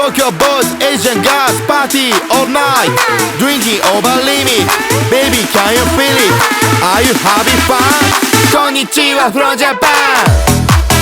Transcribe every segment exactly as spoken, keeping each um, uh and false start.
Tokyo boys, Asian girls, party all night. Drinking over limit, baby can you feel it? Are you having fun? Konnichiwa from Japan.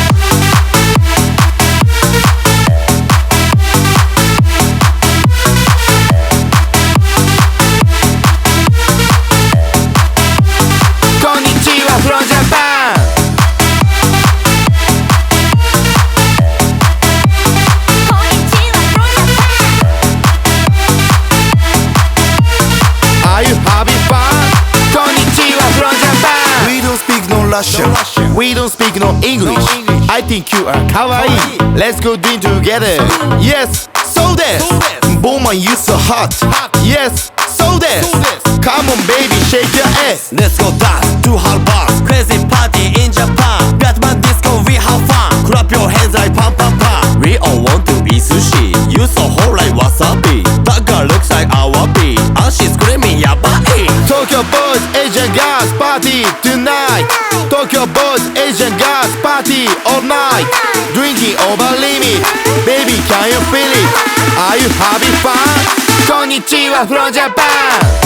Russian. We don't speak no English. I think you are kawaii. Let's go drink together. Yes, so this. Bowman, you so hot. Yes, so this. Come on, baby, shake your ass. Let's go dance to hard bars. Crazy party in Japan. Batman disco, we have fun. Clap your hands like pam pam pam. We all want to eat sushi. You so hot like wasabi. That girl looks like awabi, and she's screaming yabai. Tokyo boys, Asian girls, party tonight. Tokyo boys, Asian girls, party all night. Drinking over limit, baby can you feel it? Are you having fun? Konnichiwa from Japan.